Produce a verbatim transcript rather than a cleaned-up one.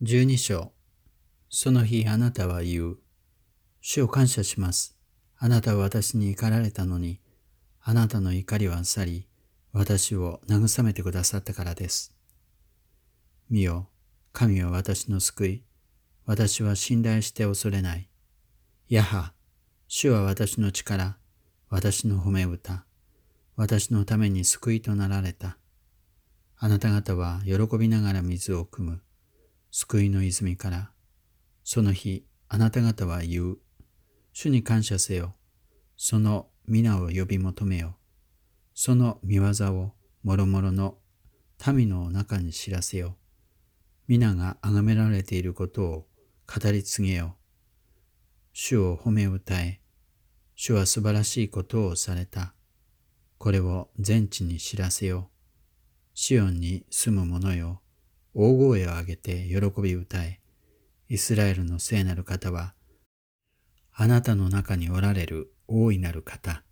十二章。その日あなたは言う。主を感謝します。あなたは私に怒られたのに、あなたの怒りは去り、私を慰めてくださったからです。見よ、神は私の救い。私は信頼して恐れない。やは、主は私の力、私の褒め歌、私のために救いとなられた。あなた方は喜びながら水を汲む。救いの泉から。その日、あなた方は言う。主に感謝せよ。その皆を呼び求めよ。その見業をもろもろの民の中に知らせよ。皆が崇められていることを語り継げよ。主を褒め歌え。主は素晴らしいことをされた。これを全地に知らせよ。シオンに住む者よ。大声を上げて喜び歌え。イスラエルの聖なる方は、あなたの中におられる大いなる方。